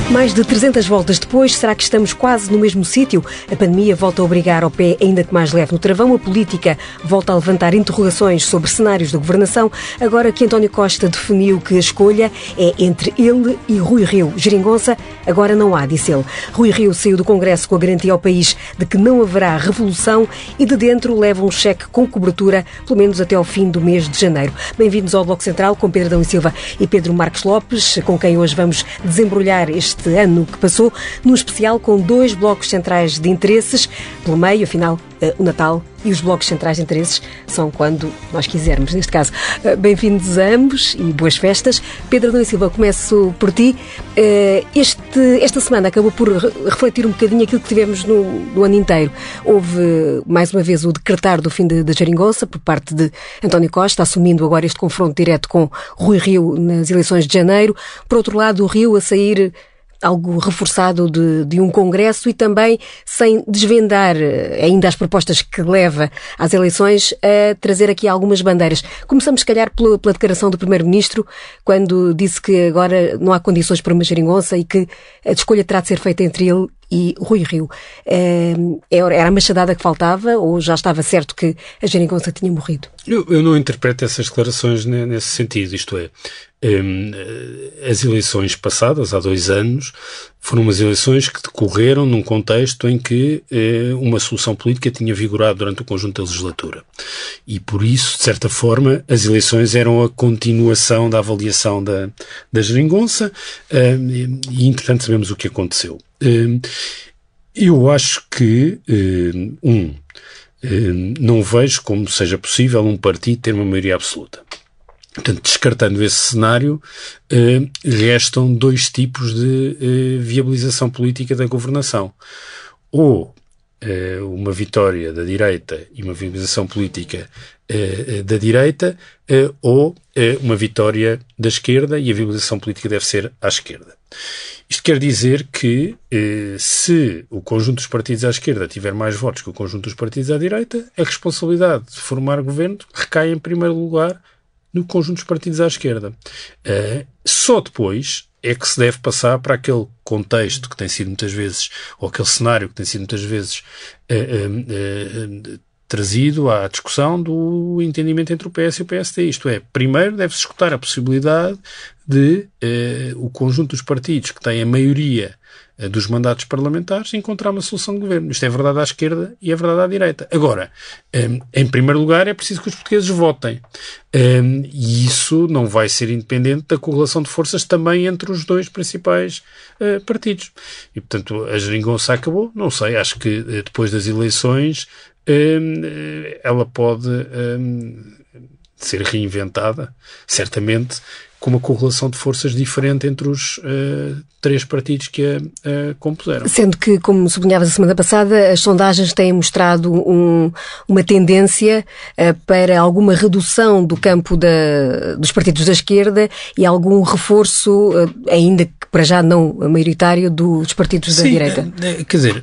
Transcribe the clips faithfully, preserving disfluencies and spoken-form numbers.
Mais de trezentas voltas depois, será que estamos quase no mesmo sítio? A pandemia volta a obrigar ao pé ainda que mais leve no travão. A política volta a levantar interrogações sobre cenários da governação, agora que António Costa definiu que a escolha é entre ele e Rui Rio. Geringonça, agora não há, disse ele. Rui Rio saiu do Congresso com a garantia ao país de que não haverá revolução e de dentro leva um cheque com cobertura, pelo menos até ao fim do mês de janeiro. Bem-vindos ao Bloco Central com Pedro Adão e Silva e Pedro Marcos Lopes, com quem hoje vamos desembrulhar este este ano que passou, num especial com dois blocos centrais de interesses. Pelo meio, afinal, o Natal e os blocos centrais de interesses são quando nós quisermos, neste caso. Bem-vindos a ambos e boas festas. Pedro Adão e Silva, começo por ti. Este, esta semana acabou por refletir um bocadinho aquilo que tivemos no, no ano inteiro. Houve, mais uma vez, o decretar do fim da Geringonça por parte de António Costa, assumindo agora este confronto direto com Rui Rio nas eleições de janeiro. Por outro lado, o Rio a sair algo reforçado de, de um congresso e também sem desvendar ainda as propostas que leva às eleições, a trazer aqui algumas bandeiras. Começamos, se calhar, pela, pela declaração do Primeiro-Ministro, quando disse que agora não há condições para uma geringonça e que a escolha terá de ser feita entre ele e Rui Rio. Era a machadada que faltava ou já estava certo que a geringonça tinha morrido? Eu, eu não interpreto essas declarações nesse sentido, isto é, as eleições passadas, há dois anos, foram umas eleições que decorreram num contexto em que uma solução política tinha vigorado durante o conjunto da legislatura. E por isso, de certa forma, as eleições eram a continuação da avaliação da, da geringonça e, entretanto, sabemos o que aconteceu. Eu acho que, um, não vejo como seja possível um partido ter uma maioria absoluta. Portanto, descartando esse cenário, eh, restam dois tipos de eh, viabilização política da governação. Ou eh, uma vitória da direita e uma viabilização política eh, da direita, eh, ou eh, uma vitória da esquerda e a viabilização política deve ser à esquerda. Isto quer dizer que, eh, se o conjunto dos partidos à esquerda tiver mais votos que o conjunto dos partidos à direita, a responsabilidade de formar governo recai em primeiro lugar no conjunto dos partidos à esquerda. Uh, só depois é que se deve passar para aquele contexto que tem sido muitas vezes, ou aquele cenário que tem sido muitas vezes uh, uh, uh, trazido à discussão do entendimento entre o P S e o P S D. Isto é, primeiro deve-se escutar a possibilidade de uh, o conjunto dos partidos que têm a maioria dos mandatos parlamentares encontrar uma solução de governo. Isto é verdade à esquerda e é verdade à direita. Agora, em primeiro lugar, é preciso que os portugueses votem. E isso não vai ser independente da correlação de forças também entre os dois principais partidos. E, portanto, a geringonça acabou. Não sei, acho que depois das eleições ela pode ser reinventada, certamente, com uma correlação de forças diferente entre os uh, três partidos que a uh, compuseram. Sendo que, como sublinhavas a semana passada, as sondagens têm mostrado um, uma tendência uh, para alguma redução do campo da, dos partidos da esquerda e algum reforço, uh, ainda que para já não maioritário, dos partidos Sim, da direita. Quer dizer,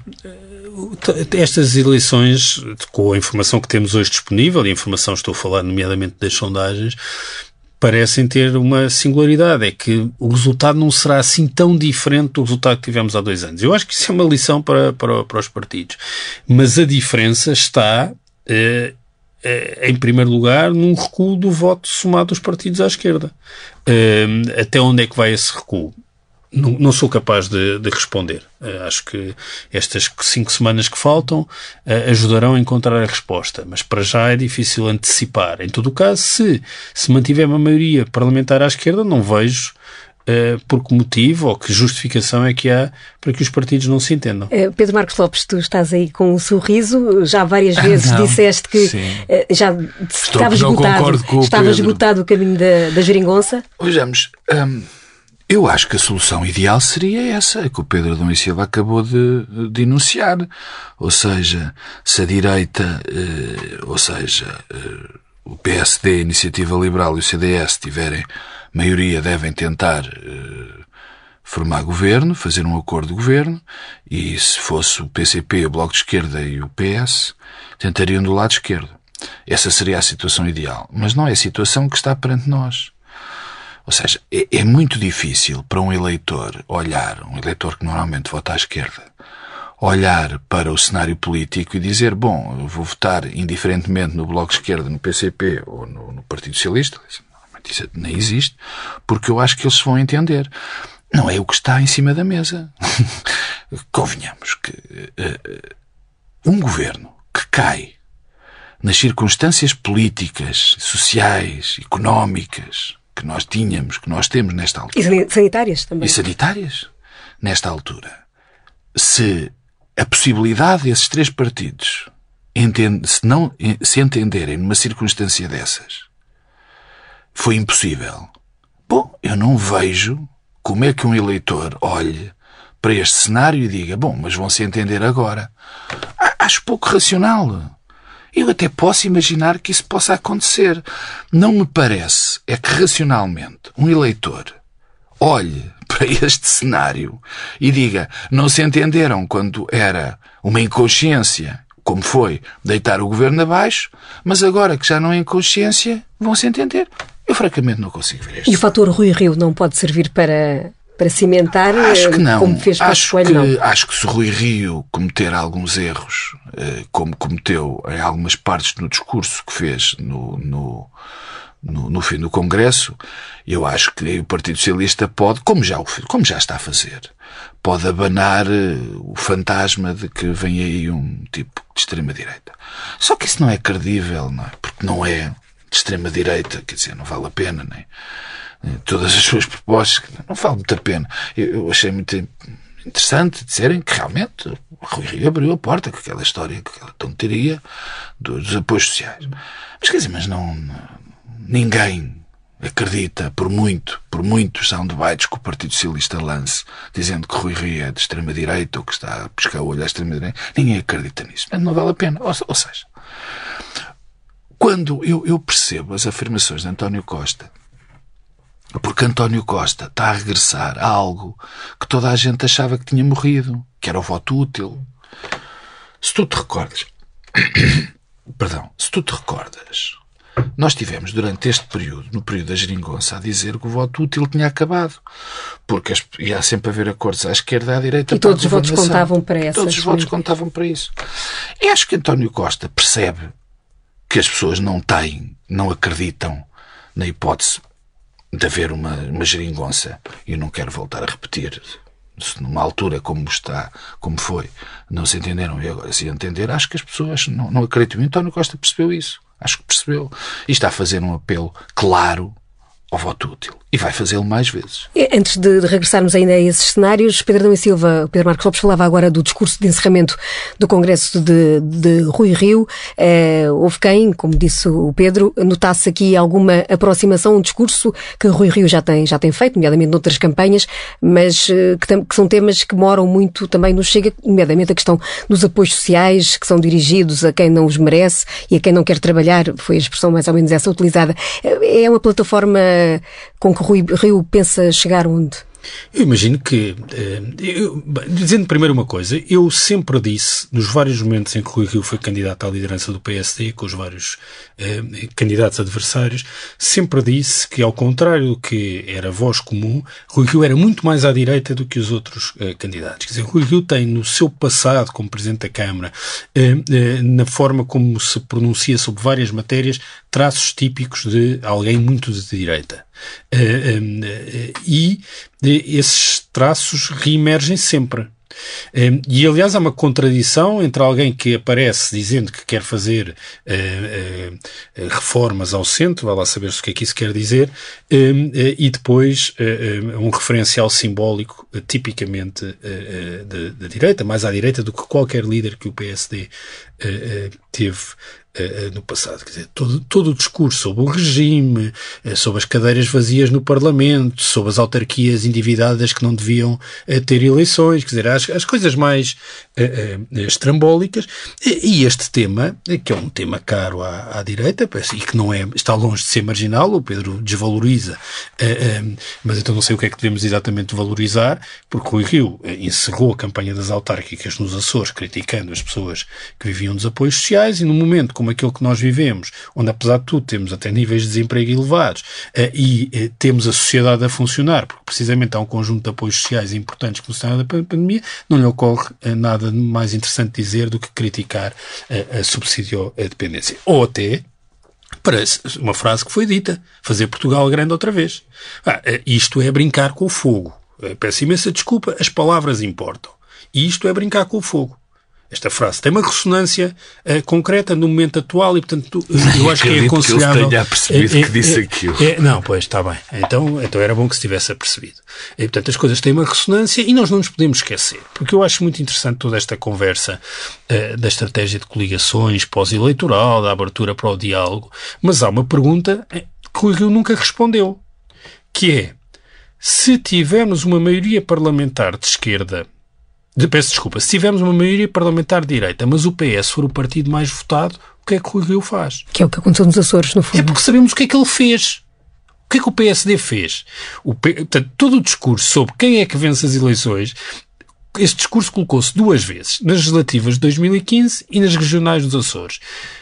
estas eleições, com a informação que temos hoje disponível, e a informação estou a falar nomeadamente das sondagens, parecem ter uma singularidade, é que o resultado não será assim tão diferente do resultado que tivemos há dois anos. Eu acho que isso é uma lição para, para, para os partidos. Mas a diferença está, eh, eh, em primeiro lugar, num recuo do voto somado dos partidos à esquerda. Eh, até onde é que vai esse recuo? Não, não sou capaz de, de responder. Uh, acho que estas cinco semanas que faltam uh, ajudarão a encontrar a resposta, mas para já é difícil antecipar. Em todo o caso, se se mantiver uma maioria parlamentar à esquerda, não vejo uh, por que motivo ou que justificação é que há para que os partidos não se entendam. Uh, Pedro Marcos Lopes, tu estás aí com um sorriso, já várias vezes não, disseste que uh, já estava esgotado, estava esgotado o caminho da, da geringonça. Vejamos, um... eu acho que a solução ideal seria essa, que o Pedro Adão e Silva acabou de, de enunciar. Ou seja, se a direita, eh, ou seja, eh, o P S D, a Iniciativa Liberal e o C D S tiverem maioria, devem tentar eh, formar governo, fazer um acordo de governo, e se fosse o P C P, o Bloco de Esquerda e o P S, tentariam do lado esquerdo. Essa seria a situação ideal. Mas não é a situação que está perante nós. Ou seja, é, é muito difícil para um eleitor olhar, um eleitor que normalmente vota à esquerda, olhar para o cenário político e dizer, bom, eu vou votar indiferentemente no Bloco de Esquerda, no P C P ou no, no Partido Socialista. Isso nem existe, porque eu acho que eles se vão entender. Não é o que está em cima da mesa. Convenhamos que uh, um governo que cai nas circunstâncias políticas, sociais, económicas que nós tínhamos, que nós temos nesta altura. E sanitárias também. E sanitárias, nesta altura. Se a possibilidade desses três partidos entende, se não se entenderem numa circunstância dessas foi impossível, bom, eu não vejo como é que um eleitor olhe para este cenário e diga, bom, mas vão se entender agora. Acho pouco racional. Eu até posso imaginar que isso possa acontecer. Não me parece é que racionalmente um eleitor olhe para este cenário e diga, não se entenderam quando era uma inconsciência, como foi deitar o governo abaixo, mas agora que já não é inconsciência, vão se entender. Eu francamente não consigo ver isto. E o fator Rui Rio não pode servir para, para cimentar, acho que não. Como fez Passos Coelho, não? Acho que se Rui Rio cometer alguns erros, como cometeu em algumas partes no discurso que fez no, no, no, no fim do Congresso, eu acho que o Partido Socialista pode, como já, como já está a fazer, pode abanar o fantasma de que vem aí um tipo de extrema-direita. Só que isso não é credível, não é? Porque não é de extrema-direita, quer dizer, não vale a pena, nem todas as suas propostas, não vale muito a pena. Eu, eu achei muito interessante dizerem que realmente o Rui Rio abriu a porta com aquela história, com aquela tonteria dos, dos apoios sociais. Mas quer dizer, mas não, ninguém acredita, por muito, por muitos soundbites que o Partido Socialista lance, dizendo que Rui Rio é de extrema-direita ou que está a pescar o olho à extrema-direita, ninguém acredita nisso. Mas não vale a pena. Ou, ou seja, quando eu, eu percebo as afirmações de António Costa, porque António Costa está a regressar a algo que toda a gente achava que tinha morrido, que era o voto útil. Se tu te recordas, perdão, se tu te recordas, nós tivemos durante este período, no período da geringonça, a dizer que o voto útil tinha acabado, porque as, ia sempre haver acordos à esquerda e à direita. E todos os votos contavam para essa. Todos os votos contavam para isso. E acho que António Costa percebe que as pessoas não têm, não acreditam na hipótese de haver uma, uma geringonça. E eu não quero voltar a repetir, se numa altura como está, como foi, não se entenderam e agora se entender, acho que as pessoas não, não acreditam. E António Costa percebeu isso. Acho que percebeu. E está a fazer um apelo claro ao voto útil. E vai fazê-lo mais vezes. Antes de, de regressarmos ainda a esses cenários, Pedro Adão e Silva, Pedro Marcos Lopes falava agora do discurso de encerramento do Congresso de, de Rui Rio. Uh, houve quem, como disse o Pedro, notasse aqui alguma aproximação, um discurso que Rui Rio já tem, já tem feito, nomeadamente noutras campanhas, mas uh, que, tam, que são temas que moram muito também no Chega, nomeadamente a questão dos apoios sociais, que são dirigidos a quem não os merece e a quem não quer trabalhar, foi a expressão mais ou menos essa utilizada. É uma plataforma com que Rui Rio pensa chegar onde? Eu imagino que, eu, dizendo primeiro uma coisa, eu sempre disse, nos vários momentos em que Rui Rio foi candidato à liderança do P S D, com os vários eh, candidatos adversários, sempre disse que, ao contrário do que era voz comum, Rui Rio era muito mais à direita do que os outros eh, candidatos. Quer dizer, Rui Rio tem no seu passado como Presidente da Câmara, eh, eh, na forma como se pronuncia sobre várias matérias, traços típicos de alguém muito de direita. Uh, um, uh, e uh, esses traços reemergem sempre. Um, e, aliás, há uma contradição entre alguém que aparece dizendo que quer fazer uh, uh, reformas ao centro, vai lá saber o que é que isso quer dizer, um, uh, e depois uh, um referencial simbólico uh, tipicamente uh, uh, da direita, mais à direita do que qualquer líder que o P S D uh, uh, teve no passado. Quer dizer, todo, todo o discurso sobre o regime, sobre as cadeiras vazias no Parlamento, sobre as autarquias endividadas que não deviam ter eleições, quer dizer, as, as coisas mais uh, uh, estrambólicas. E, e este tema, que é um tema caro à, à direita, e que não é, está longe de ser marginal, o Pedro desvaloriza, uh, uh, mas então não sei o que é que devemos exatamente valorizar, porque Rui Rio encerrou a campanha das autárquicas nos Açores, criticando as pessoas que viviam dos apoios sociais, e no momento como aquele que nós vivemos, onde apesar de tudo temos até níveis de desemprego elevados uh, e uh, temos a sociedade a funcionar, porque precisamente há um conjunto de apoios sociais importantes que funcionam da pandemia, não lhe ocorre uh, nada mais interessante dizer do que criticar uh, a subsídio à dependência. Ou até, parece uma frase que foi dita, fazer Portugal grande outra vez. Ah, uh, isto é brincar com o fogo. Uh, peço imensa desculpa, as palavras importam. E isto é brincar com o fogo. Esta frase tem uma ressonância uh, concreta no momento atual e, portanto, eu acho que é aconselhável... que ele tenha percebido é, que disse é, aquilo. É, não, pois, está bem. Então, então era bom que se tivesse apercebido. E, portanto, as coisas têm uma ressonância e nós não nos podemos esquecer. Porque eu acho muito interessante toda esta conversa uh, da estratégia de coligações pós-eleitoral, da abertura para o diálogo. Mas há uma pergunta que o Rio nunca respondeu, que é, se tivermos uma maioria parlamentar de esquerda, De, peço desculpa, se tivermos uma maioria parlamentar de direita, mas o P S for o partido mais votado, o que é que o Rio faz? Que é o que aconteceu nos Açores, no fundo. É porque sabemos o que é que ele fez. O que é que o P S D fez? O P... Portanto, todo o discurso sobre quem é que vence as eleições, este discurso colocou-se duas vezes, nas legislativas de dois mil e quinze e nas regionais dos Açores.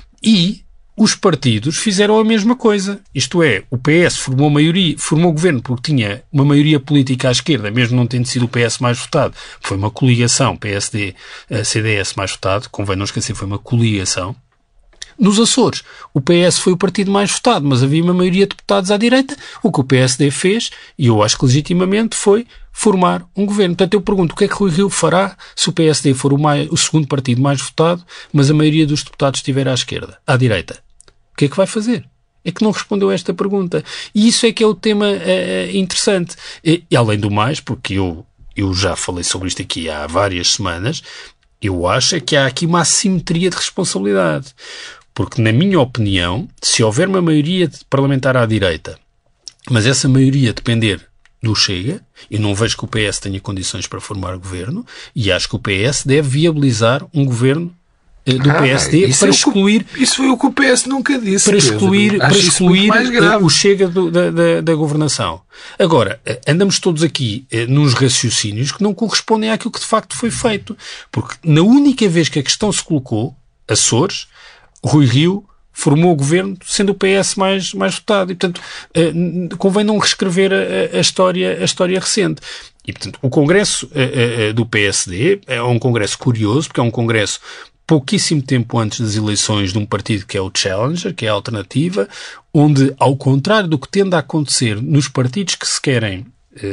E os partidos fizeram a mesma coisa. Isto é, o P S formou maioria, formou governo porque tinha uma maioria política à esquerda, mesmo não tendo sido o P S mais votado. Foi uma coligação, P S D, C D S mais votado, convém não esquecer, foi uma coligação. Nos Açores, o P S foi o partido mais votado, mas havia uma maioria de deputados à direita. O que o P S D fez, e eu acho que legitimamente, foi formar um governo. Portanto, eu pergunto, o que é que Rui Rio fará se o P S D for o, mais, o segundo partido mais votado, mas a maioria dos deputados estiver à esquerda, à direita? O que é que vai fazer? É que não respondeu a esta pergunta. E isso é que é o tema uh, interessante. E, e além do mais, porque eu, eu já falei sobre isto aqui há várias semanas, eu acho é que há aqui uma assimetria de responsabilidade. Porque, na minha opinião, se houver uma maioria parlamentar à direita, mas essa maioria depender do Chega, eu não vejo que o P S tenha condições para formar governo, e acho que o P S deve viabilizar um governo do ah, P S D para excluir... É isso foi o que o P S nunca disse. Para excluir, para excluir o Chega do, da, da, da governação. Agora, andamos todos aqui eh, nos raciocínios que não correspondem àquilo que de facto foi feito. Porque na única vez que a questão se colocou, Açores, Rui Rio formou o governo sendo o P S mais, mais votado. E, portanto, eh, convém não reescrever a, a, história, a história recente. E, portanto, o Congresso eh, eh, do P S D é um congresso curioso, porque é um congresso pouquíssimo tempo antes das eleições de um partido que é o Challenger, que é a alternativa, onde, ao contrário do que tende a acontecer nos partidos que se querem,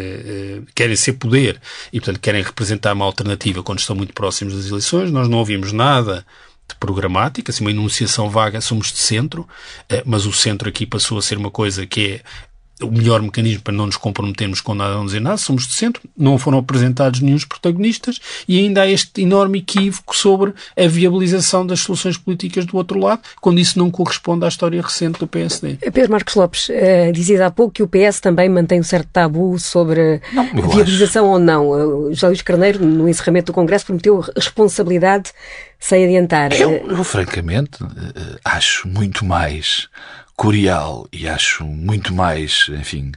eh, querem ser poder e, portanto, querem representar uma alternativa quando estão muito próximos das eleições, nós não ouvimos nada de programática, assim, uma enunciação vaga, somos de centro, eh, mas o centro aqui passou a ser uma coisa que é o melhor mecanismo para não nos comprometermos com nada, não dizer nada. Somos de centro, não foram apresentados nenhum protagonistas e ainda há este enorme equívoco sobre a viabilização das soluções políticas do outro lado, quando isso não corresponde à história recente do P S D. Pedro Marcos Lopes, uh, dizia há pouco que o P S também mantém um certo tabu sobre não, viabilização acho. ou não. Uh, José Luís Carneiro, no encerramento do Congresso, prometeu responsabilidade sem adiantar. Eu, eu francamente, uh, acho muito mais curial e acho muito mais, enfim,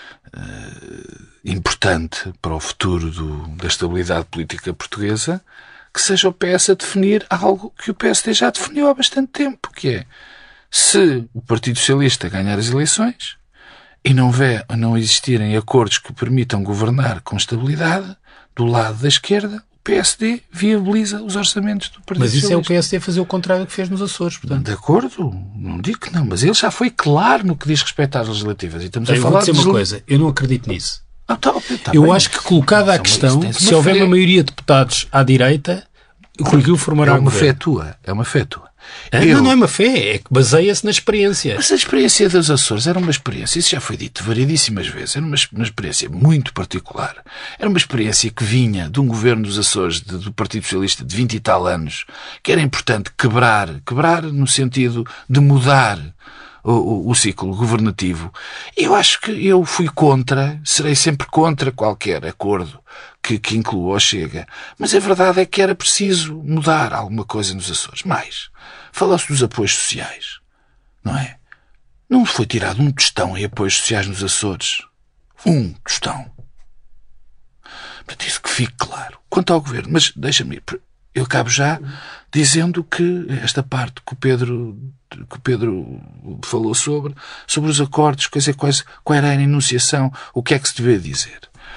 uh, importante para o futuro do, da estabilidade política portuguesa que seja o P S a definir algo que o P S D já definiu há bastante tempo, que é, se o Partido Socialista ganhar as eleições e não, vê, não existirem acordos que permitam governar com estabilidade do lado da esquerda, o P S D viabiliza os orçamentos do Partido Mas isso Socialista. é o P S D fazer o contrário do que fez nos Açores, portanto. De acordo, não digo que não, mas ele já foi claro no que diz respeito às legislativas. E estamos eu a vou falar dizer de... uma coisa, eu não acredito nisso. Ah, tá, tá eu bem. acho que colocada a questão, se houver uma maioria de deputados à direita, o Rui Rio formará é uma governo. fé tua, é uma fé tua. Ah, eu... Não, não é uma fé, é que baseia-se na experiência. Mas a experiência dos Açores era uma experiência, isso já foi dito variedíssimas vezes, era uma, uma experiência muito particular. Era uma experiência que vinha de um governo dos Açores, de, do Partido Socialista, de vinte e tal anos, que era importante quebrar, quebrar no sentido de mudar o, o, o ciclo governativo. Eu acho que eu fui contra, serei sempre contra qualquer acordo que, que inclua ou Chega. Mas a verdade é que era preciso mudar alguma coisa nos Açores. Mais, falou-se dos apoios sociais, não é? Não foi tirado um tostão em apoios sociais nos Açores. Um tostão. Portanto, isso que fique claro. Quanto ao governo, mas deixa-me ir. eu acabo já dizendo que esta parte que o Pedro, que o Pedro falou sobre, sobre os acordos, quer dizer, quais, qual era a enunciação, o que é que se devia dizer.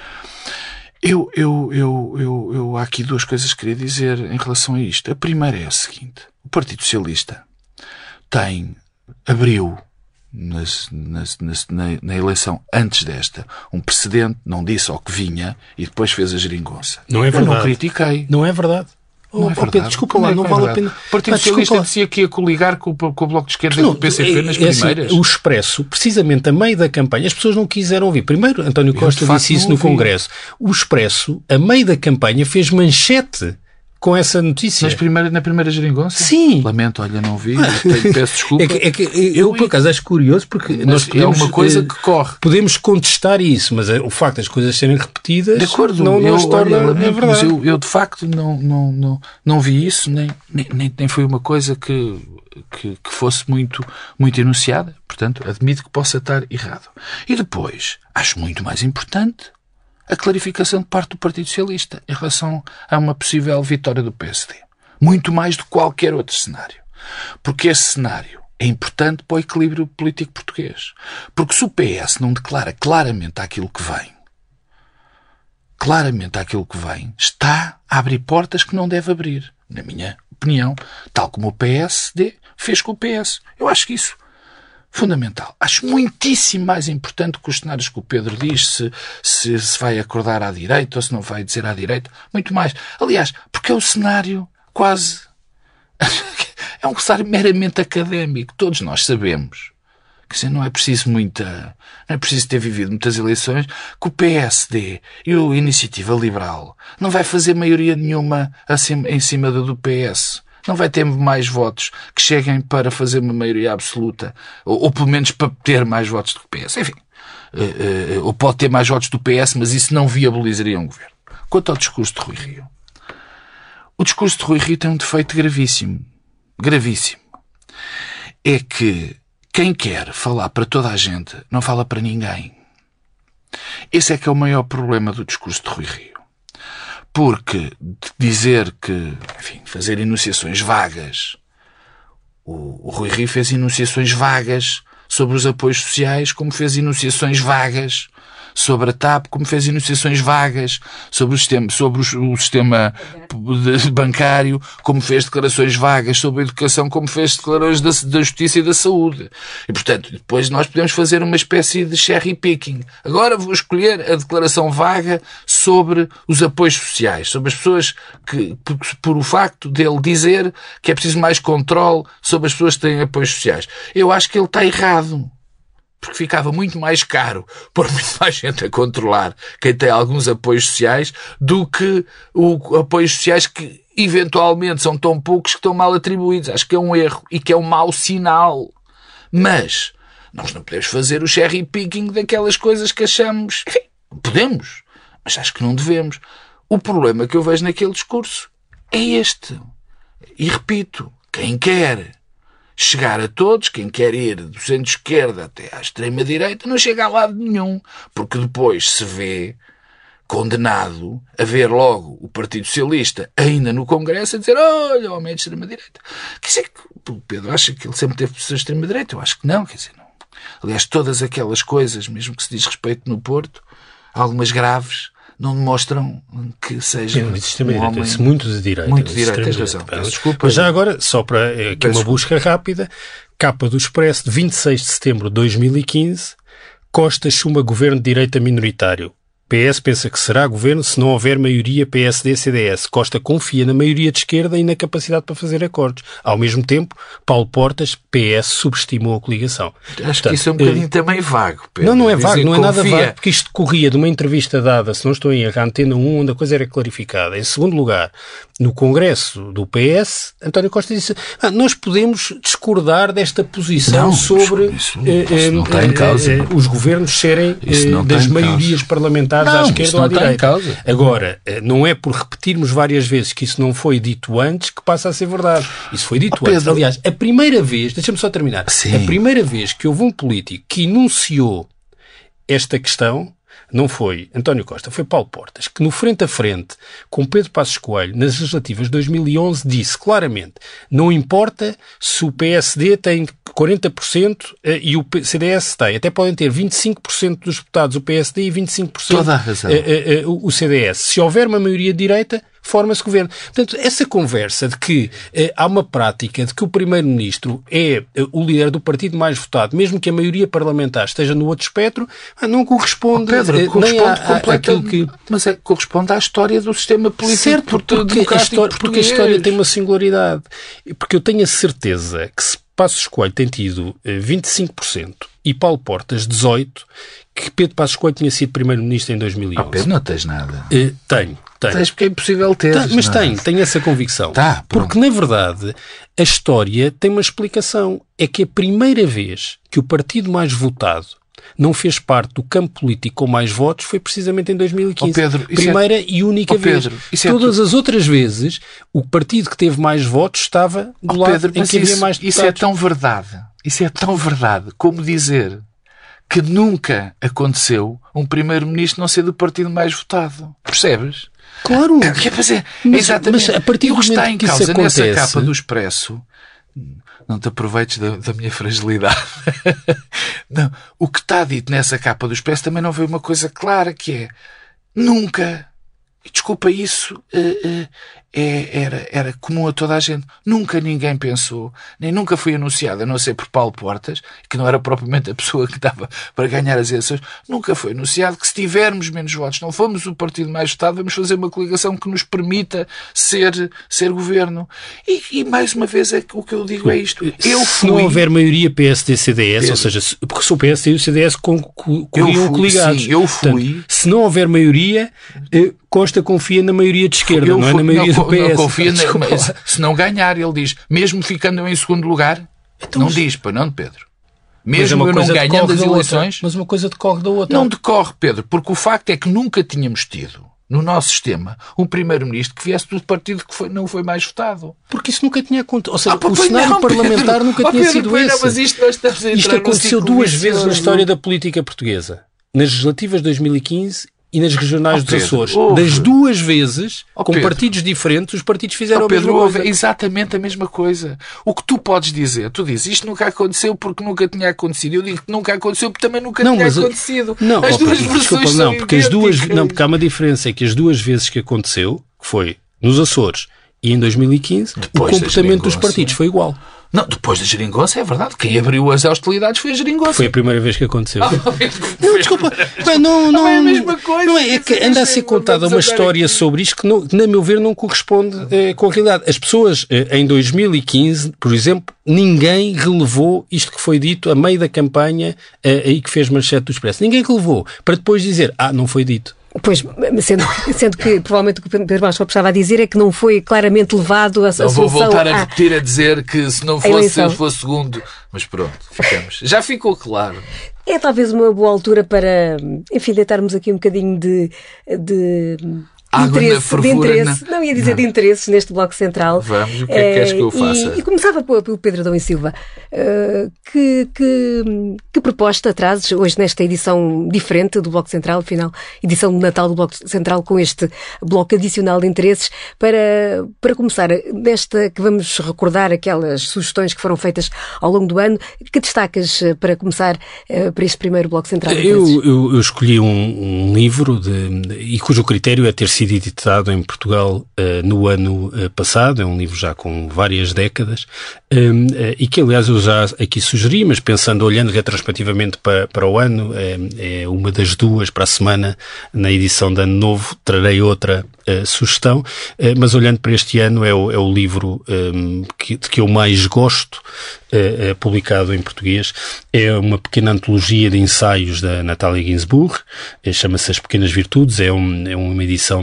Eu, eu, eu, eu, eu, há aqui duas coisas que queria dizer em relação a isto. A primeira é a seguinte. O Partido Socialista tem, abriu nas, nas, nas, na, na eleição antes desta um precedente, não disse ao que vinha e depois fez a geringonça. Não é verdade. Eu não critiquei. Não é verdade. Não oh, é verdade. Pedro, desculpa lá, não, não é vale a pena. O Partido Socialista dizia que ia coligar com, com o Bloco de Esquerda e com o P C P nas é, primeiras. Assim, o Expresso, precisamente a meio da campanha, as pessoas não quiseram ouvir. Primeiro, António Costa disse isso no Congresso. O Expresso, a meio da campanha, fez manchete com essa notícia. Nas primeiras, na primeira geringonça? Sim. Lamento, olha, não vi. Tenho, peço desculpa. É que, é que eu, por acaso, acho curioso porque mas nós podemos, é uma coisa que corre. Podemos contestar isso, mas o facto das coisas serem repetidas de acordo, não, não eu, se torna olha, lamento, é verdade. Mas eu, eu, de facto, não, não, não, não vi isso, nem, nem, nem foi uma coisa que, que, que fosse muito, muito enunciada. Portanto, admito que possa estar errado. E depois, acho muito mais importante a clarificação de parte do Partido Socialista em relação a uma possível vitória do P S D. Muito mais do que qualquer outro cenário. Porque esse cenário é importante para o equilíbrio político português. Porque se o P S não declara claramente aquilo que vem, claramente aquilo que vem, está a abrir portas que não deve abrir, na minha opinião, tal como o P S D fez com o P S. Eu acho que isso fundamental. Acho muitíssimo mais importante que os cenários que o Pedro diz, se, se, se vai acordar à direita ou se não vai dizer à direita. Muito mais. Aliás, porque é um cenário quase... é um cenário meramente académico. Todos nós sabemos. Quer dizer, não é preciso muita... Não é preciso ter vivido muitas eleições que o P S D e a Iniciativa Liberal não vai fazer maioria nenhuma acima, em cima do, do P S. Não vai ter mais votos que cheguem para fazer uma maioria absoluta, ou, ou pelo menos para ter mais votos do que o P S. Enfim, uh, uh, ou pode ter mais votos do P S, mas isso não viabilizaria um governo. Quanto ao discurso de Rui Rio. O discurso de Rui Rio tem um defeito gravíssimo. Gravíssimo. É que quem quer falar para toda a gente não fala para ninguém. Esse é que é o maior problema do discurso de Rui Rio. Porque dizer que, enfim, fazer enunciações vagas, o, o Rui Rio fez enunciações vagas sobre os apoios sociais, como fez enunciações vagas sobre a T A P, como fez enunciações vagas sobre o sistema, sobre o, o sistema bancário, como fez declarações vagas sobre a educação, como fez declarações da, da justiça e da saúde. E, portanto, depois nós podemos fazer uma espécie de cherry picking. Agora vou escolher a declaração vaga sobre os apoios sociais, sobre as pessoas que, por, por o facto dele dizer que é preciso mais controle sobre as pessoas que têm apoios sociais. Eu acho que ele está errado. Porque ficava muito mais caro pôr muito mais gente a controlar quem tem alguns apoios sociais do que o apoios sociais que eventualmente são tão poucos que estão mal atribuídos. Acho que é um erro e que é um mau sinal. Mas nós não podemos fazer o cherry picking daquelas coisas que achamos... Enfim, podemos, mas acho que não devemos. O problema que eu vejo naquele discurso é este. E repito, quem quer chegar a todos, quem quer ir do centro-esquerda até à extrema-direita, não chega a lado nenhum, porque depois se vê condenado a ver logo o Partido Socialista ainda no Congresso a dizer, olha, o homem é de extrema-direita. Quer dizer, que o Pedro acha que ele sempre teve pessoas de extrema-direita? Eu acho que não, quer dizer, não. Aliás, todas aquelas coisas, mesmo que se diz respeito no Porto, algumas graves, não demonstram que seja Sim, um homem... Disse muito de direita. Muito de direita, tens razão. Desculpa. Mas já agora, só para aqui uma busca rápida, capa do Expresso de vinte e seis de setembro de dois mil e quinze, Costa chuma governo de direita minoritário. P S pensa que será governo se não houver maioria P S D C D S. Costa confia na maioria de esquerda e na capacidade para fazer acordos. Ao mesmo tempo, Paulo Portas, P S, subestimou a coligação. Acho Portanto, que isso é um bocadinho eh... também vago, Pedro. Não, não é vago, não é nada confia... vago, porque isto decorria de uma entrevista dada, se não estou em erro, à Antena um, onde a coisa era clarificada. Em segundo lugar, no Congresso do P S, António Costa disse ah, nós podemos discordar desta posição não, sobre isso, isso não está em causa. Eh, os governos serem eh, das maiorias causa. parlamentares não, à esquerda ou à direita. Causa. Agora, não é por repetirmos várias vezes que isso não foi dito antes que passa a ser verdade. Isso foi dito oh, antes. Aliás, a primeira vez, deixa-me só terminar, Sim. a primeira vez que houve um político que enunciou esta questão não foi António Costa, foi Paulo Portas, que no frente a frente com Pedro Passos Coelho, nas legislativas de dois mil e onze, disse claramente: não importa se o P S D tem quarenta por cento e o C D S tem, até podem ter vinte e cinco por cento dos deputados o P S D e vinte e cinco por cento Toda a razão. o C D S. Se houver uma maioria de direita, forma-se governo. Portanto, essa conversa de que eh, há uma prática de que o Primeiro-Ministro é eh, o líder do partido mais votado, mesmo que a maioria parlamentar esteja no outro espectro, ah, não corresponde, oh, Pedro, eh, corresponde nem à, à, àquilo que... Mas é, corresponde à história do sistema político. Certo, porque a, história, porque a história tem uma singularidade. Porque eu tenho a certeza que se Passos Coelho tem tido eh, vinte e cinco por cento e Paulo Portas dezoito por cento, que Pedro Passos Coelho tinha sido Primeiro-Ministro em dois mil e onze. Oh, Pedro, não tens nada. Eh, tenho. Tenho. Tens porque é impossível ter. Tá, mas tenho, tenho essa convicção. Tá, porque, na verdade, a história tem uma explicação. É que a primeira vez que o partido mais votado não fez parte do campo político com mais votos foi precisamente em dois mil e quinze. Oh, Pedro, primeira é... e única oh, Pedro, vez. É Todas tu... as outras vezes, o partido que teve mais votos estava do oh, lado Pedro, em que havia isso, mais deputados. Isso é tão verdade. Isso é tão verdade como dizer que nunca aconteceu um primeiro-ministro não ser do partido mais votado. Percebes? Claro. É, quer dizer, mas, exatamente. Mas a partir do o que está em que causa acontece... nessa capa do Expresso, não te aproveites da, da minha fragilidade. Não, o que está dito nessa capa do Expresso também não veio uma coisa clara, que é nunca, e desculpa isso, uh, uh, é, era, era comum a toda a gente. Nunca ninguém pensou, nem nunca foi anunciado, a não ser por Paulo Portas, que não era propriamente a pessoa que dava para ganhar as eleições, nunca foi anunciado que se tivermos menos votos, não fomos o partido mais votado, vamos fazer uma coligação que nos permita ser, ser governo. E, e mais uma vez é que o que eu digo é isto. Eu se fui... não houver maioria P S D C D S, Pedro, ou seja, se, porque se o P S D e o C D S corriam coligados. Sim, eu fui. Portanto, se não houver maioria, eh, Costa confia na maioria de esquerda, eu não é fui, na maioria não, do P S. Não confia na, mas, se não ganhar, ele diz, mesmo ficando eu em segundo lugar, então, não mas... diz, para não, Pedro. Mesmo eu não ganhando as eleições... Mas uma coisa decorre da outra. Não decorre, Pedro, porque o facto é que nunca tínhamos tido, no nosso sistema, um primeiro-ministro que viesse do partido que foi, não foi mais votado. Porque isso nunca tinha acontecido. Ou seja, ah, o cenário não, parlamentar Pedro, nunca oh, tinha Pedro, sido Pedro, esse. Mas isto, nós estamos a isto aconteceu duas vezes na história da política portuguesa. Nas legislativas de dois mil e quinze e nas regionais oh, dos Pedro, Açores. Ouve. Das duas vezes, oh, com Pedro. partidos diferentes, os partidos fizeram oh, Pedro, a mesma coisa. Exatamente a mesma coisa. O que tu podes dizer, tu dizes, isto nunca aconteceu porque nunca tinha acontecido. Eu digo que nunca aconteceu porque também nunca não, tinha mas, acontecido. Não, as oh, duas Pedro, versões desculpa, são não, porque as duas, não, porque há uma idênticas. diferença, é que as duas vezes que aconteceu, que foi nos Açores e em dois mil e quinze, depois o comportamento dos partidos foi igual. Não, depois da geringonça, é verdade. Quem abriu as hostilidades foi a geringonça. Foi a primeira vez que aconteceu. Ah, não, desculpa. Não, não, não, é a mesma coisa. Não é, é que anda a ser contada uma história sobre isto que, não, na meu ver, não corresponde eh, com a realidade. As pessoas, eh, em dois mil e quinze, por exemplo, ninguém relevou isto que foi dito a meio da campanha eh, aí que fez manchete do Expresso. Ninguém relevou. Para depois dizer, ah, não foi dito. Pois, sendo, sendo que provavelmente o que o Pedro Marcos estava a dizer é que não foi claramente levado a, a solução... Não vou voltar a repetir a dizer que se não fosse eu fosse segundo... Mas pronto, ficamos. Já ficou claro. É talvez uma boa altura para, enfim, deitarmos aqui um bocadinho de... de... Água interesse, na fervura, de interesse, na... não ia dizer não. de interesses neste Bloco Central. Vamos, o que é que queres que eu faça? E, e começava pelo Pedro Adão e Silva. Uh, que, que, que proposta trazes hoje nesta edição diferente do Bloco Central, afinal, edição de Natal do Bloco Central, com este bloco adicional de interesses, para, para começar, nesta que vamos recordar aquelas sugestões que foram feitas ao longo do ano, que destacas para começar uh, para este primeiro Bloco Central de eu, eu, eu escolhi um, um livro de, de, e cujo critério é ter sido editado em Portugal uh, no ano uh, passado, é um livro já com várias décadas, um, uh, e que aliás eu já aqui sugeri, mas pensando, olhando retrospectivamente para, para o ano, é, é uma das duas para a semana, na edição de Ano Novo, trarei outra uh, sugestão, uh, mas olhando para este ano é o, é o livro um, que, de que eu mais gosto, uh, uh, publicado em português, é uma pequena antologia de ensaios da Natalia Ginzburg, uh, chama-se As Pequenas Virtudes, é, um, é uma edição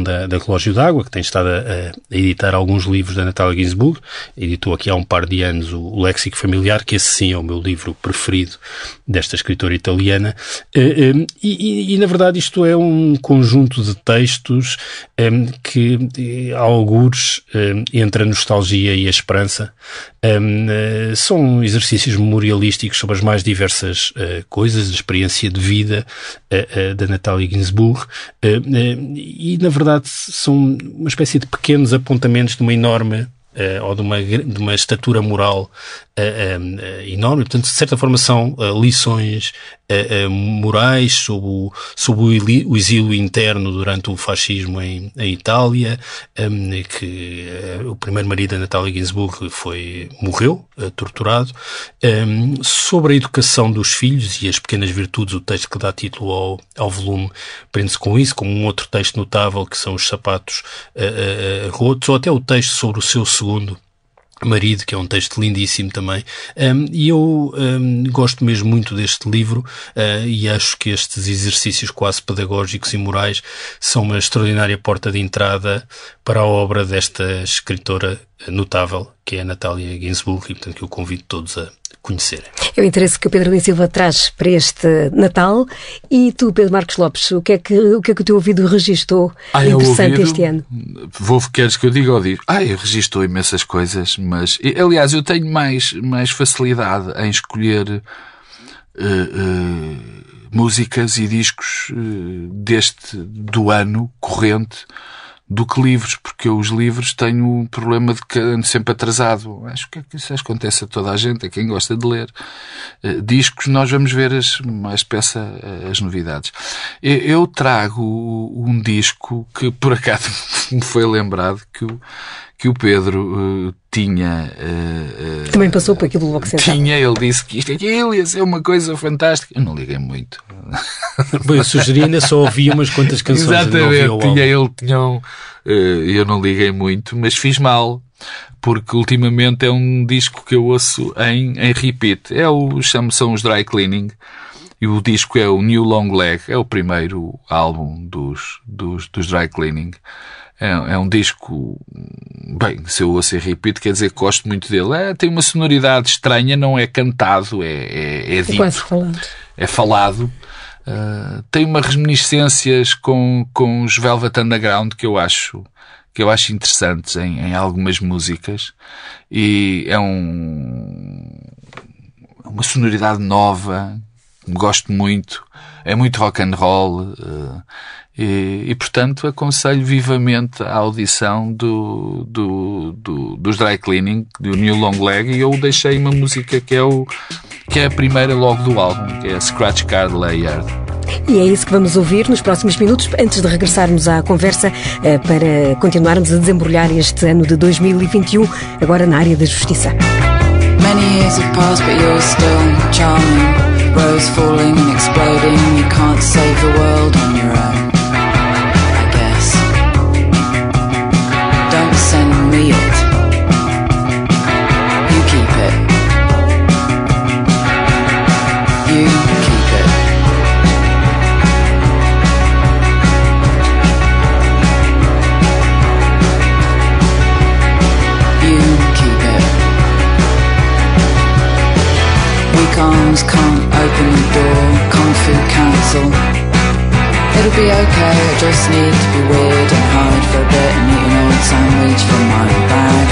edição da, da Relógio d'Água, que tem estado a, a editar alguns livros da Natalia Ginzburg. Editou aqui há um par de anos o, o Léxico Familiar, que esse sim é o meu livro preferido desta escritora italiana. E, e, e na verdade isto é um conjunto de textos um, que, a algures, um, entre a nostalgia e a esperança, um, uh, são exercícios memorialísticos sobre as mais diversas uh, coisas, a experiência de vida uh, uh, da Natalia Ginzburg, uh, uh, e na verdade são uma espécie de pequenos apontamentos de uma enorme Uh, ou de uma, de uma estatura moral uh, uh, uh, enorme. Portanto, de certa forma são uh, lições uh, uh, morais sobre, o, sobre o, ili, o exílio interno durante o fascismo em, em Itália, um, que uh, o primeiro marido da Natalia Ginzburg foi, morreu, uh, torturado, um, sobre a educação dos filhos e as pequenas virtudes. O texto que dá título ao, ao volume prende-se com isso, como um outro texto notável que são os sapatos uh, uh, rotos, ou até o texto sobre o seu segundo marido, que é um texto lindíssimo também. Um, e eu um, gosto mesmo muito deste livro uh, e acho que estes exercícios quase pedagógicos e morais são uma extraordinária porta de entrada para a obra desta escritora notável, que é a Natalia Ginzburg, e portanto que eu convido todos a conhecerem. É o interesse que o Pedro Lins Silva traz para este Natal. E tu, Pedro Marcos Lopes, o que é que o, que é que o teu ouvido registou ah, interessante ouvido, este ano? Vou, queres que eu diga ou digo? Ah, eu registou imensas coisas, mas aliás eu tenho mais, mais facilidade em escolher uh, uh, músicas e discos uh, deste, do ano corrente, do que livros, porque eu os livros tenho um problema de que ando sempre atrasado. Acho que isso acontece a toda a gente, a quem gosta de ler. Uh, discos, nós vamos ver as, mais peça as novidades. Eu, eu trago um disco que por acaso me foi lembrado que o, que o Pedro uh, tinha... Uh, uh, Também passou por aquilo logo sentado. Tinha, ele disse que isto aquilo ia ser uma coisa fantástica. Eu não liguei muito. Bom, eu sugeri, ainda só ouvi umas quantas canções. Exatamente, tinha, ele tinha um, uh, eu não liguei muito, mas fiz mal, porque ultimamente é um disco que eu ouço em, em repeat. É o, chamo, são os Dry Cleaning, e o disco é o New Long Leg, é o primeiro álbum dos, dos, dos Dry Cleaning. É, é um disco, bem, se eu ouço em repeat, quer dizer que gosto muito dele. É, tem uma sonoridade estranha, não é cantado, é, é, é dito. É quase falado. É falado. Uh, tem umas reminiscências com, com os Velvet Underground que eu acho, que eu acho interessantes em, em algumas músicas. E é um, uma sonoridade nova, gosto muito. É muito rock and roll. Uh, E, e, portanto, aconselho vivamente a audição do, do, do, dos Dry Cleaning, do New Long Leg, e eu deixei uma música que é, o, que é a primeira logo do álbum, que é a Scratch Card Layard. E é isso que vamos ouvir nos próximos minutos, antes de regressarmos à conversa, para continuarmos a desembrulhar este ano de dois mil e vinte e um, agora na área da justiça. Many years have passed, but you're still charming. Rose falling and exploding, you can't save the world on your own. Don't send me it. You keep it. You keep it. You keep it. Weak arms can't open the door. Kung Fu Council. It'll be okay, I just need to be weird and hide for a bit and eat an old sandwich from my bag.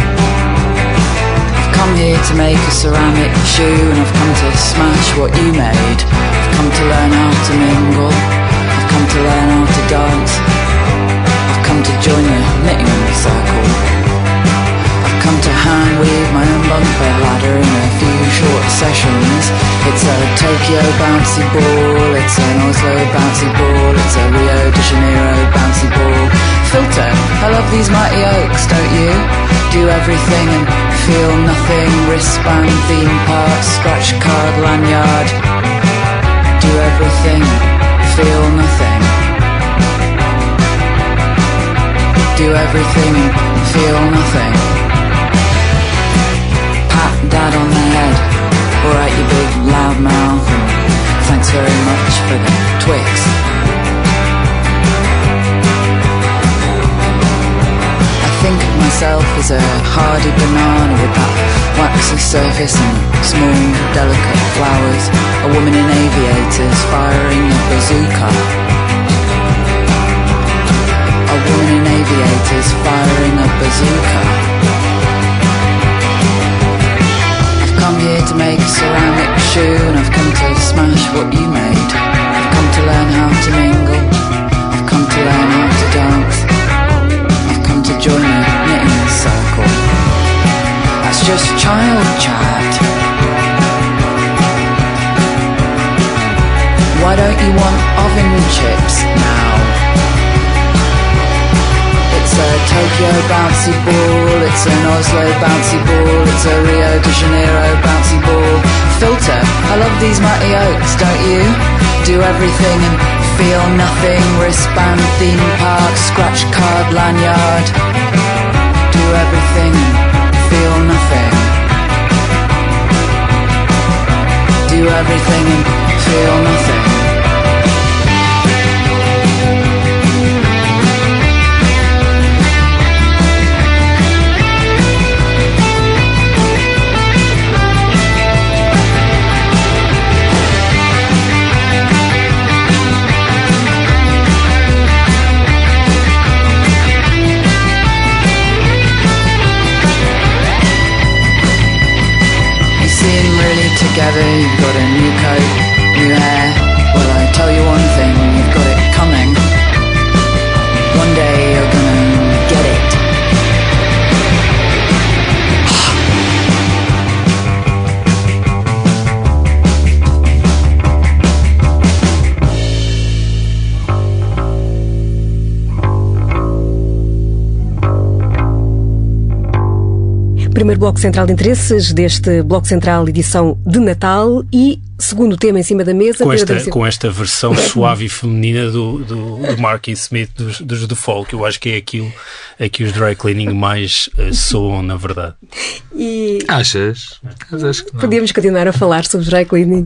I've come here to make a ceramic shoe and I've come to smash what you made. I've come to learn how to mingle, I've come to learn how to dance. I've come to join the knitting circle. I've come to hand weave my own bunk bed ladder in a few short sessions. It's a Tokyo bouncy ball, it's an Oslo bouncy ball, it's a Rio de Janeiro bouncy ball. Filter, I love these mighty oaks, don't you? Do everything and feel nothing. Wristband, theme park, scratch card, lanyard. Do everything, feel nothing. Do everything and feel nothing. Pat dad on the head. Alright, you big loud mouth, and thanks very much for the Twix. itself is a hardy banana with that waxy surface and small, delicate flowers. A woman in aviators firing a bazooka. A woman in aviators firing a bazooka. I've come here to make a ceramic shoe, and I've come to smash what you made. I've come to learn how to mingle. I've come to learn how to dance. I've come to join a knitting circle. That's just child chat. Why don't you want oven chips now? It's a Tokyo bouncy ball, it's an Oslo bouncy ball, it's a Rio de Janeiro bouncy ball. Filter, I love these mighty oaks, don't you? Do everything and feel nothing. Wristband, theme park, scratch card, lanyard. Do everything and feel nothing. Do everything and feel nothing. Together, you've got a new coat, new hair. Well, I tell you one thing, you've got it coming. One day you're gonna get it. Primeiro bloco central de interesses deste bloco central edição de Natal e segundo tema em cima da mesa. Com esta, com esta versão suave e feminina do, do, do Marky Smith dos, dos The Fall, que eu acho que é aquilo a que os dry cleaning mais uh, soam, na verdade. E... Achas? Mas acho que não. Podíamos continuar a falar sobre dry cleaning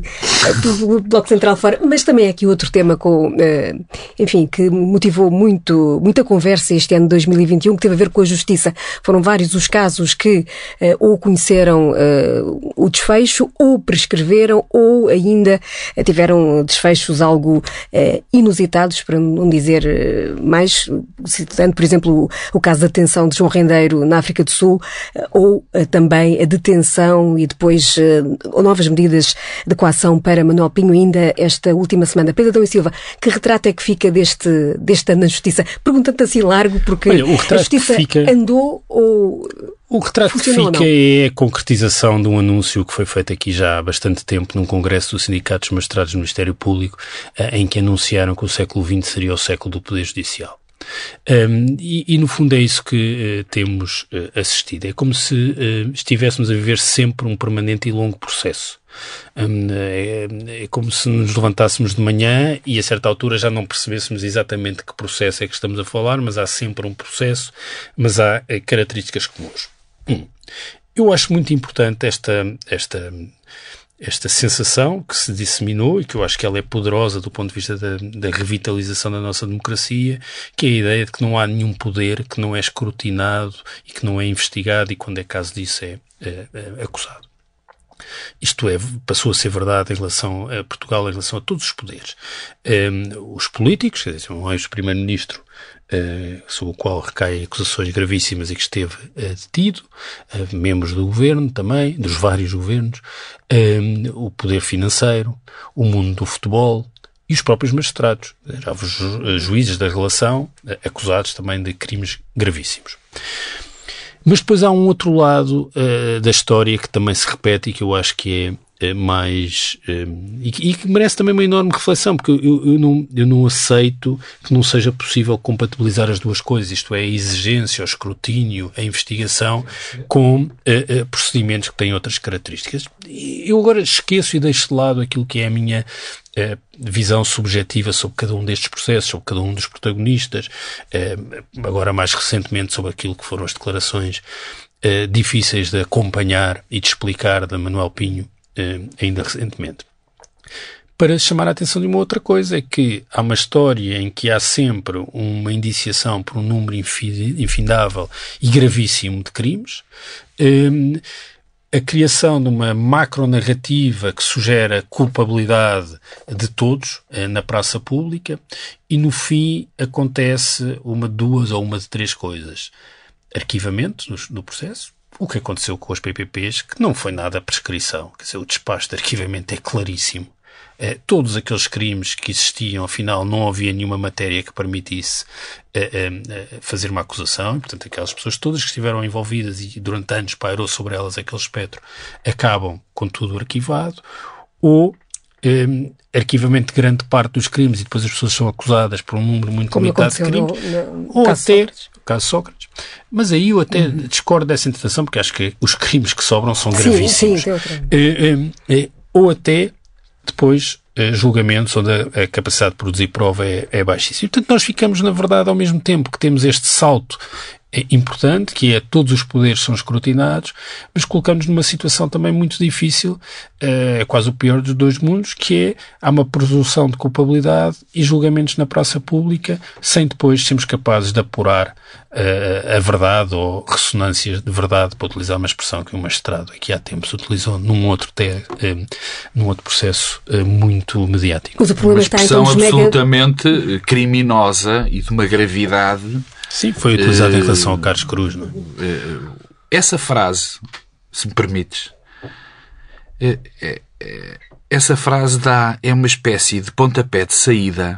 do bloco central fora, mas também é aqui outro tema com, uh, enfim, que motivou muito, muita conversa este ano de dois mil e vinte e um, que teve a ver com a justiça. Foram vários os casos que uh, ou conheceram uh, o desfecho, ou prescreveram, ou ainda tiveram desfechos algo eh, inusitados, para não dizer eh, mais, citando, por exemplo, o, o caso da detenção de João Rendeiro na África do Sul, eh, ou eh, também a detenção e depois eh, novas medidas de coação para Manuel Pinho, ainda esta última semana. Pedro Adão e Silva, que retrato é que fica deste, deste ano na Justiça? Pergunta-te assim largo, porque Olha, o a Justiça fica... andou ou... O retrato que fica é a concretização de um anúncio que foi feito aqui já há bastante tempo num congresso dos sindicatos magistrados do Ministério Público, em que anunciaram que o século vinte seria o século do Poder Judicial. Um, e, e no fundo é isso que uh, temos uh, assistido. É como se uh, estivéssemos a viver sempre um permanente e longo processo. Um, é, é como se nos levantássemos de manhã e a certa altura já não percebêssemos exatamente que processo é que estamos a falar, mas há sempre um processo, mas há uh, características comuns. Hum. Eu acho muito importante esta, esta, esta sensação que se disseminou e que eu acho que ela é poderosa do ponto de vista da, da revitalização da nossa democracia, que é a ideia de que não há nenhum poder que não é escrutinado e que não é investigado e, quando é caso disso, é, é, é acusado. Isto é, passou a ser verdade em relação a Portugal, em relação a todos os poderes. Um, os políticos, quer dizer, um ex-primeiro-ministro Uh, sobre o qual recaem acusações gravíssimas e que esteve uh, detido, uh, membros do governo também, dos vários governos, uh, o poder financeiro, o mundo do futebol e os próprios magistrados, já os ju- juízes da relação, uh, acusados também de crimes gravíssimos. Mas depois há um outro lado uh, da história que também se repete e que eu acho que é mais um, e, que, e que merece também uma enorme reflexão, porque eu, eu, não, eu não aceito que não seja possível compatibilizar as duas coisas, isto é, a exigência, o escrutínio, a investigação com uh, uh, procedimentos que têm outras características. Eu agora esqueço e deixo de lado aquilo que é a minha uh, visão subjetiva sobre cada um destes processos, sobre cada um dos protagonistas, uh, agora mais recentemente sobre aquilo que foram as declarações uh, difíceis de acompanhar e de explicar da Manuel Pinho, Uh, ainda recentemente. para chamar a atenção de uma outra coisa, é que há uma história em que há sempre uma indiciação por um número infindável e gravíssimo de crimes, um, a criação de uma macronarrativa que sugere a culpabilidade de todos eh, na praça pública e, no fim, acontece uma de duas ou uma de três coisas. Arquivamento no, no processo, o que aconteceu com os P P Ps, que não foi nada prescrição. Quer dizer, o despacho de arquivamento é claríssimo. Eh, todos aqueles crimes que existiam, afinal, não havia nenhuma matéria que permitisse eh, eh, fazer uma acusação. E, portanto, aquelas pessoas todas que estiveram envolvidas e durante anos pairou sobre elas aquele espectro, acabam com tudo arquivado. Ou eh, arquivamento de grande parte dos crimes e depois as pessoas são acusadas por um número muito Como limitado de crimes. No, no ou caso até... Sócrates. Caso Sócrates. Mas aí eu até uhum. discordo dessa interpretação, porque acho que os crimes que sobram são sim, gravíssimos. Sim, outra. Eh, eh, eh, ou até depois eh, julgamentos onde a, a capacidade de produzir prova é, é baixíssima. E, portanto, nós ficamos, na verdade, ao mesmo tempo que temos este salto é importante, que é todos os poderes são escrutinados, mas colocamos numa situação também muito difícil, é uh, quase o pior dos dois mundos, que é, há uma presunção de culpabilidade e julgamentos na praça pública, sem depois sermos capazes de apurar uh, a verdade ou ressonâncias de verdade, para utilizar uma expressão que o magistrado aqui há tempos utilizou num outro, te, um, num outro processo uh, muito mediático. Mas o problema uma está expressão então absolutamente mega... criminosa e de uma gravidade. Sim, foi utilizado uh, em relação ao Carlos Cruz, não é? Uh, essa frase, se me permites, uh, uh, uh, essa frase dá, é uma espécie de pontapé de saída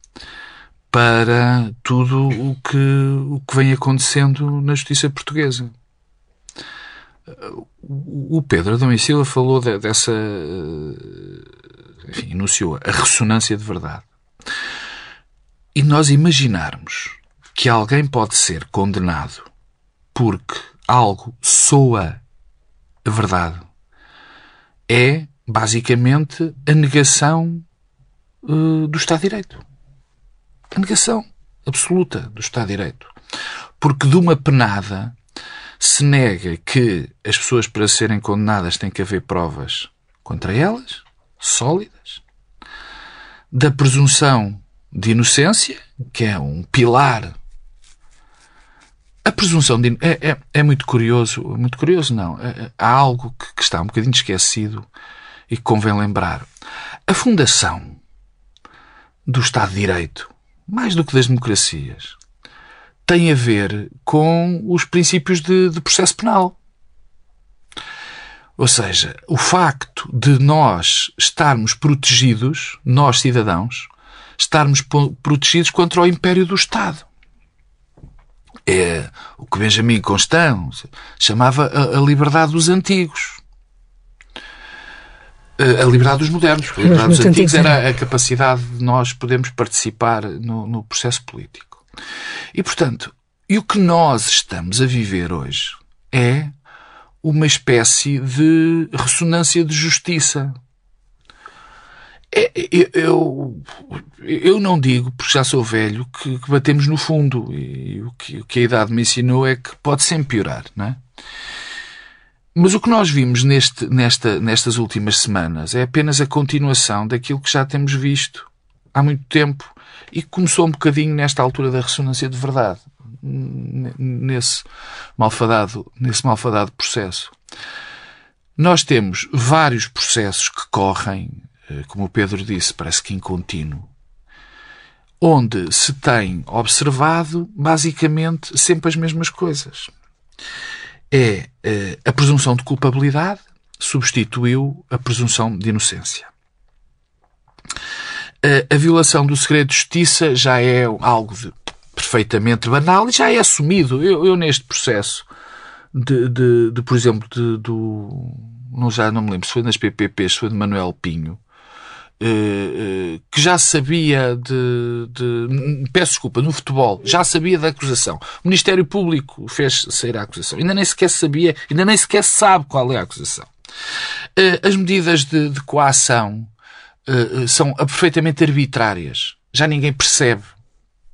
para tudo o que, o que vem acontecendo na justiça portuguesa. Uh, o Pedro Adão e Silva falou de, dessa, uh, enfim, enunciou a ressonância de verdade. E nós imaginarmos que alguém pode ser condenado porque algo soa a verdade é, basicamente, a negação uh, do Estado de Direito. A negação absoluta do Estado de Direito. Porque de uma penada se nega que as pessoas, para serem condenadas, têm que haver provas contra elas, sólidas, da presunção de inocência, que é um pilar. A presunção de... É, é, é muito curioso, muito curioso não, é, há algo que, que está um bocadinho esquecido e que convém lembrar. A fundação do Estado de Direito, mais do que das democracias, tem a ver com os princípios de, de processo penal. Ou seja, o facto de nós estarmos protegidos, nós cidadãos, estarmos protegidos contra o império do Estado. É o que Benjamin Constant chamava a, a liberdade dos antigos. A, a liberdade dos modernos. A liberdade dos antigos era a capacidade de nós podermos participar no, no processo político. E, portanto, e o que nós estamos a viver hoje é uma espécie de ressonância de justiça. Eu, eu não digo, porque já sou velho, que, que batemos no fundo. E o que, o que a idade me ensinou é que pode sempre piorar, não é? Mas o que nós vimos neste, nesta, nestas últimas semanas é apenas a continuação daquilo que já temos visto há muito tempo e que começou um bocadinho nesta altura da ressonância de verdade, nesse malfadado, nesse malfadado processo. Nós temos vários processos que correm, como o Pedro disse, parece que em contínuo, onde se tem observado basicamente sempre as mesmas coisas. É a presunção de culpabilidade substituiu a presunção de inocência. A violação do segredo de justiça já é algo de, perfeitamente banal e já é assumido. Eu, eu neste processo de, de, de por exemplo, de, do, não, já não me lembro se foi nas P P Ps, se foi de Manuel Pinho, Uh, uh, que já sabia de, de... Peço desculpa, no futebol, já sabia da acusação. O Ministério Público fez sair a acusação. Ainda nem sequer sabia, ainda nem sequer sabe qual é a acusação. Uh, as medidas de, de coação uh, são perfeitamente arbitrárias. Já ninguém percebe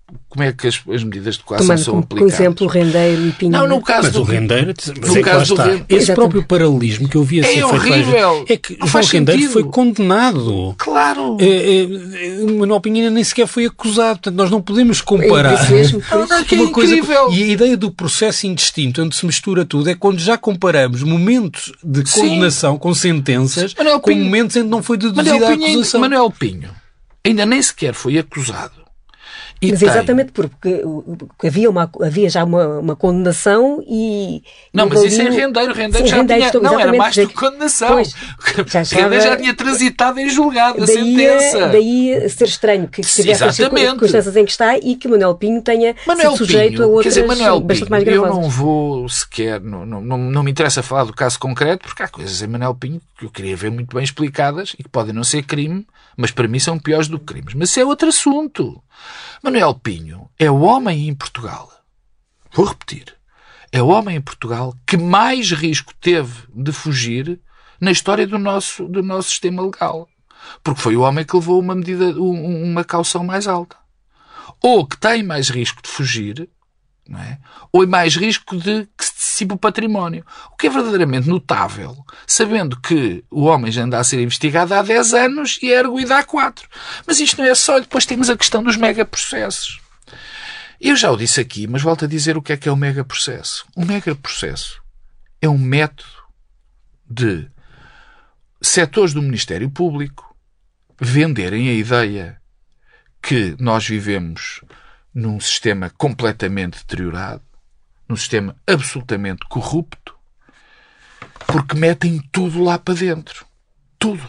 como é que as, as medidas de coação são como, aplicadas. Por exemplo, o Rendeiro e Pinho. Não, no caso mas do o Rendeiro, no caso do Rendeiro, esse próprio paralelismo que eu vi a ser é feito horrível. É que João Rendeiro foi condenado. Claro. É, é, Manuel Pinho nem sequer foi acusado. Portanto, nós não podemos comparar. É mesmo, não, não, que é uma coisa, incrível. e a ideia do processo indistinto, onde se mistura tudo, é quando já comparamos momentos de condenação, sim, com sentenças, Manuel com Pinho, momentos em que não foi deduzida Manuel a Pinho, acusação. Manuel Pinho ainda nem sequer foi acusado. E mas tem... exatamente porque, porque havia, uma, havia já uma, uma condenação e... Não, mas isso é Rendeiro. Rendeiro já Rendeiro, tinha... estou, não, era mais do que condenação. Pois, já estava... Rendeiro já tinha transitado em julgado a daí, sentença. Daí ser estranho que estivesse as circunstâncias em que está e que Manuel Pinho tenha Manuel sido sujeito Pinho, a outras quer dizer, Manuel bastante Pinho, mais gravosas. Eu não vou sequer... Não, não, não, não me interessa falar do caso concreto, porque há coisas em Manuel Pinho que eu queria ver muito bem explicadas e que podem não ser crime, mas para mim são piores do que crimes. Mas isso é outro assunto. Manuel Pinho é o homem em Portugal, vou repetir, é o homem em Portugal que mais risco teve de fugir na história do nosso, do nosso sistema legal. Porque foi o homem que levou uma medida, uma caução mais alta. Ou que tem mais risco de fugir, não é? Ou mais risco de que se dissipe o património. O que é verdadeiramente notável, sabendo que o homem já anda a ser investigado há dez anos e é arguido há quatro. Mas isto não é só. Depois temos a questão dos megaprocessos. Eu já o disse aqui, mas volto a dizer o que é que é o megaprocesso. O megaprocesso é um método de setores do Ministério Público venderem a ideia que nós vivemos num sistema completamente deteriorado, num sistema absolutamente corrupto, porque metem tudo lá para dentro. Tudo.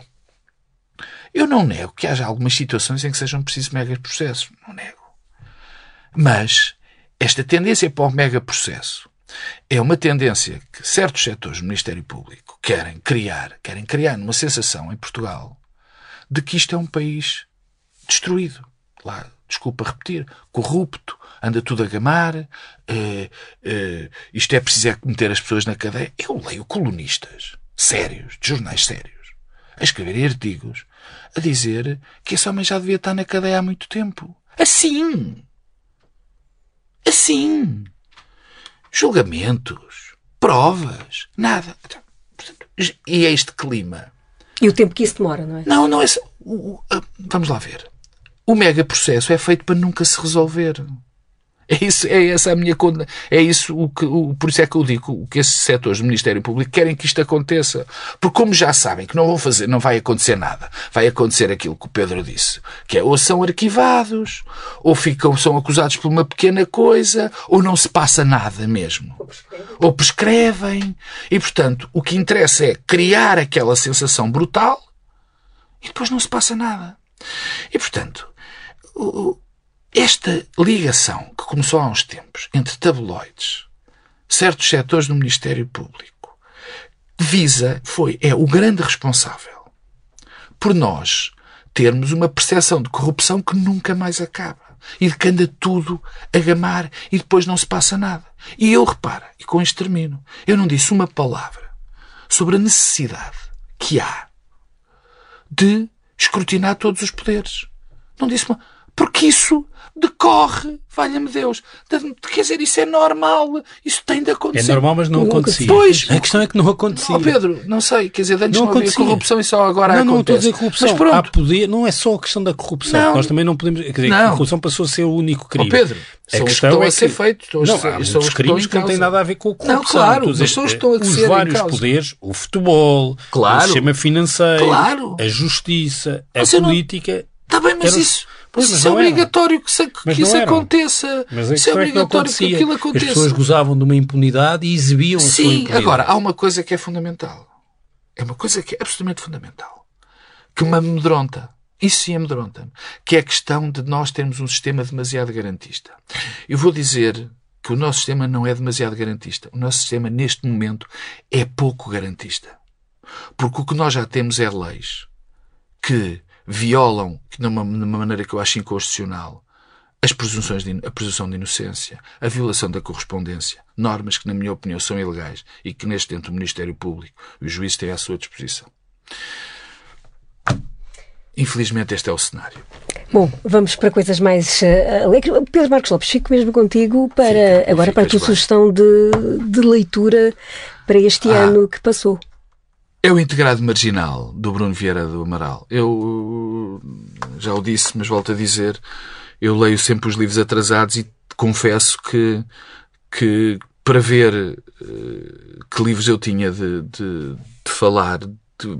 Eu não nego que haja algumas situações em que sejam precisos megaprocessos. Não nego. Mas esta tendência para o megaprocesso é uma tendência que certos setores do Ministério Público querem criar, querem criar uma sensação em Portugal de que isto é um país destruído. Lá, desculpa repetir, corrupto, anda tudo a gamar, eh, eh, isto é preciso é meter as pessoas na cadeia. Eu leio colunistas sérios, de jornais sérios, a escreverem artigos, a dizer que esse homem já devia estar na cadeia há muito tempo. Assim! Assim! Julgamentos, provas, nada. E é este clima. E o tempo que isso demora, não é? Não, não é... Vamos lá ver. O megaprocesso é feito para nunca se resolver. É, isso, é essa a minha condena. É isso o que, o, por isso é que eu digo que esses setores do Ministério Público querem que isto aconteça. Porque como já sabem que não vão fazer, não vai acontecer nada, vai acontecer aquilo que o Pedro disse, que é ou são arquivados, ou ficam, são acusados por uma pequena coisa, ou não se passa nada mesmo. Ou prescrevem. Ou prescrevem. E, portanto, o que interessa é criar aquela sensação brutal e depois não se passa nada. E, portanto, o, esta ligação que começou há uns tempos entre tabloides, certos setores do Ministério Público, visa, foi, é o grande responsável por nós termos uma percepção de corrupção que nunca mais acaba e de que anda tudo a gamar e depois não se passa nada. E eu, repara, e com isto termino, eu não disse uma palavra sobre a necessidade que há de escrutinar todos os poderes. Não disse uma... Porque isso decorre, valha-me Deus. Quer dizer, isso é normal. Isso tem de acontecer. É normal, mas não acontecia. Pois, a questão é que não acontecia. Não, Pedro, não sei. Quer dizer, antes não, não havia corrupção e só agora não, acontece. Não, não estou a dizer corrupção. Há poder, não é só a questão da corrupção. Não. Nós também não podemos... Quer dizer, não. a corrupção passou a ser o único crime. Oh, Pedro, a são questão os que estão é a ser que... feitos. Não, não, há muitos muitos crimes que não têm nada a ver com a corrupção. Não, claro, mas são os que estão a os ser vários em causa. poderes, o futebol, claro. o sistema financeiro, claro. a justiça, a mas política... Está bem, mas Era... isso... Pois, isso é obrigatório que, se, que isso eram. aconteça. Mas é isso é obrigatório que, que aquilo aconteça. As pessoas gozavam de uma impunidade e exibiam Sim, a sua impunidade. Sim, agora, há uma coisa que é fundamental. É uma coisa que é absolutamente fundamental. Que me amedronta. Isso sim amedronta-me. Que é a questão de nós termos um sistema demasiado garantista. Eu vou dizer que o nosso sistema não é demasiado garantista. O nosso sistema, neste momento, é pouco garantista. Porque o que nós já temos é leis que violam, de uma, de uma maneira que eu acho inconstitucional, as presunções de, a presunção de inocência, a violação da correspondência, normas que, na minha opinião, são ilegais e que, neste dentro do Ministério Público, o juiz tem à sua disposição. Infelizmente, este é o cenário. Bom, vamos para coisas mais uh, alegres. Pedro Marcos Lopes, fico mesmo contigo para Fica, agora para a tua bem. sugestão de, de leitura para este ah, ano que passou. É o Integrado Marginal, do Bruno Vieira do Amaral. Eu já o disse, mas volto a dizer, eu leio sempre os livros atrasados e confesso que, que para ver uh, que livros eu tinha de, de, de falar, de,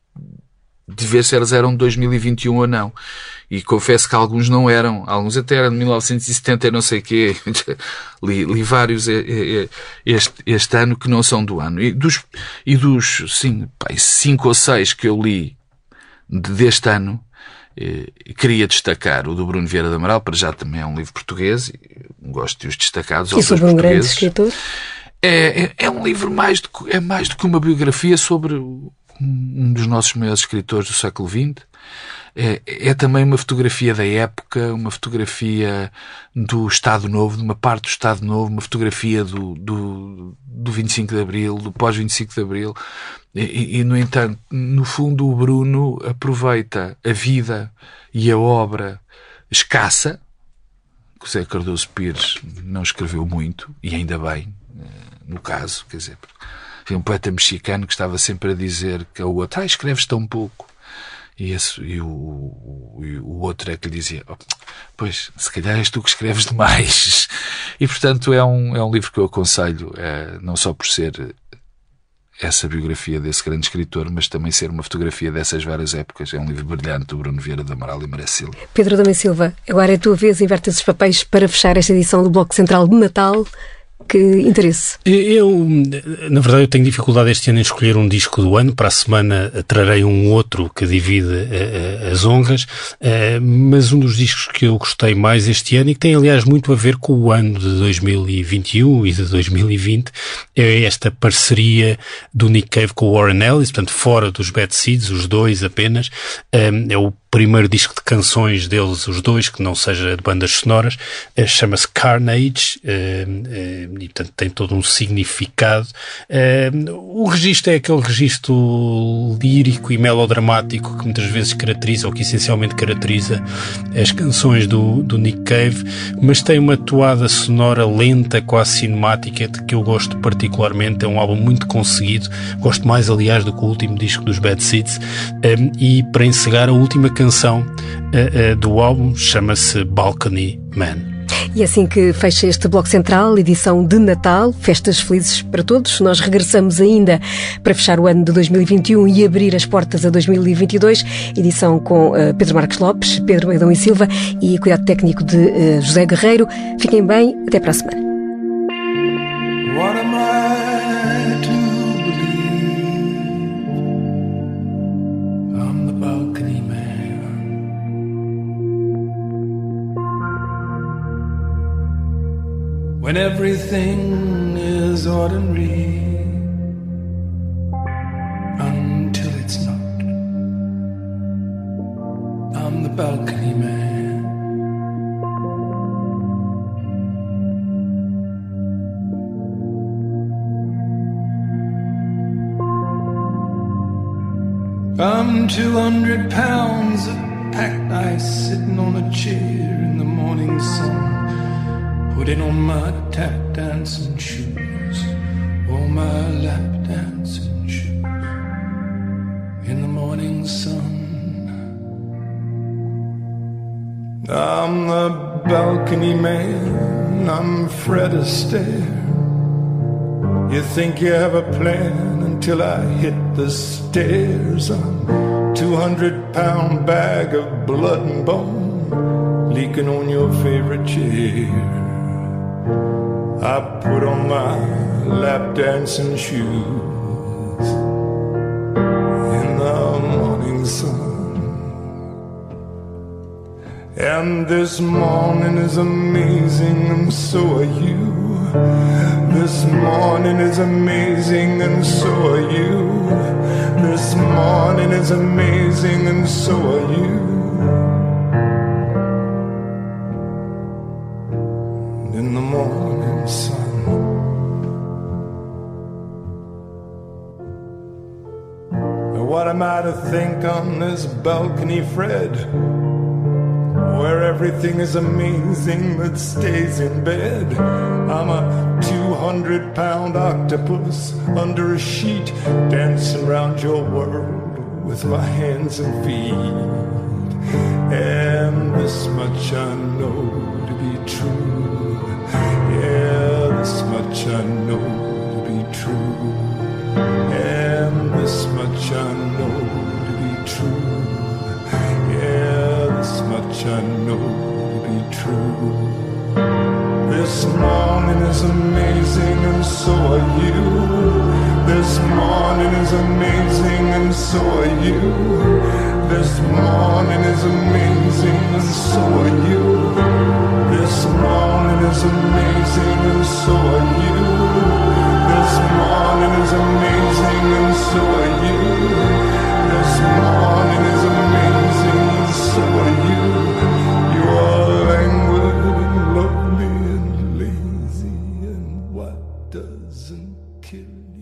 de ver se eles eram de dois mil e vinte e um ou não. E confesso que alguns não eram. Alguns até eram de mil novecentos e setenta e não sei o quê. li, li vários este, este ano que não são do ano. E dos, e dos sim, pá, cinco ou seis que eu li deste ano, eh, queria destacar o do Bruno Vieira do Amaral. Para já também é um livro português. E gosto de os destacados. E sobre um grande escritor? É, é, é um livro mais do, é mais do que uma biografia sobre um dos nossos maiores escritores do século vinte. É, é também uma fotografia da época, uma fotografia do Estado Novo, de uma parte do Estado Novo, uma fotografia do, do, do vinte e cinco de Abril, do pós-vinte e cinco de Abril. E, e, no entanto, no fundo, o Bruno aproveita a vida e a obra escassa, que o José Cardoso Pires não escreveu muito, e ainda bem, no caso, quer dizer, foi um poeta mexicano que estava sempre a dizer que o outro, ah, escreves tão pouco. E, esse, e, o, o, o outro é que lhe dizia, oh, pois, se calhar és tu que escreves demais. E, portanto, é um, é um livro que eu aconselho, é, não só por ser essa biografia desse grande escritor, mas também ser uma fotografia dessas várias épocas. É um livro brilhante do Bruno Vieira do Amaral e merece Silva. Pedro Adão e Silva, agora é a tua vez, inverte esses papéis para fechar esta edição do Bloco Central de Natal. Que interesse? Eu, na verdade, eu tenho dificuldade este ano em escolher um disco do ano. Para a semana trarei um outro que divide uh, as honras, uh, mas um dos discos que eu gostei mais este ano e que tem, aliás, muito a ver com o ano de dois mil e vinte e um e de dois mil e vinte é esta parceria do Nick Cave com o Warren Ellis, portanto, fora dos Bad Seeds, os dois apenas. Um, é o primeiro disco de canções deles, os dois, que não seja de bandas sonoras, uh, chama-se Carnage, uh, uh, e portanto tem todo um significado. Uh, o registro é aquele registro lírico e melodramático que muitas vezes caracteriza, ou que essencialmente caracteriza as canções do, do Nick Cave, mas tem uma toada sonora lenta, quase cinemática, de que eu gosto particularmente. É um álbum muito conseguido, gosto mais aliás do que o último disco dos Bad Seeds, um, e para encerrar, a última canção canção uh, uh, do álbum chama-se Balcony Man. E assim que fecha este Bloco Central, edição de Natal, festas felizes para todos. Nós regressamos ainda para fechar o ano de dois mil e vinte e um e abrir as portas a dois mil e vinte e dois. Edição com uh, Pedro Marcos Lopes, Pedro Adão e Silva e cuidado técnico de uh, José Guerreiro. Fiquem bem, até para a semana. What am I to believe? I'm the balcony man. When everything is ordinary until it's not. I'm the balcony man. I'm two hundred pounds of packed ice sitting on a chair in the morning sun. Putting on my tap dancing shoes, or my lap dancing shoes, in the morning sun. I'm the balcony man, I'm Fred Astaire. You think you have a plan until I hit the stairs. I'm two hundred pound bag of blood and bone, leaking on your favorite chair. I put on my lap dancing shoes in the morning sun. And this morning is amazing and so are you. This morning is amazing and so are you. This morning is amazing and so are you. In the morning sun. Now what am I to think on this balcony, Fred? where everything is amazing that stays in bed. I'm a two hundred pound octopus under a sheet, dancing round your world with my hands and feet. And this much I know to be true. Yeah, this much I know to be true. And this much I know to be true. Yeah, this much I know to be true. This morning is amazing and so are you. This morning is amazing and so are you. This morning is amazing and so are you. This morning is amazing and so are you. This morning is amazing and so are you. This morning is amazing and so are you. You are languid and lovely and lazy, and what doesn't kill you?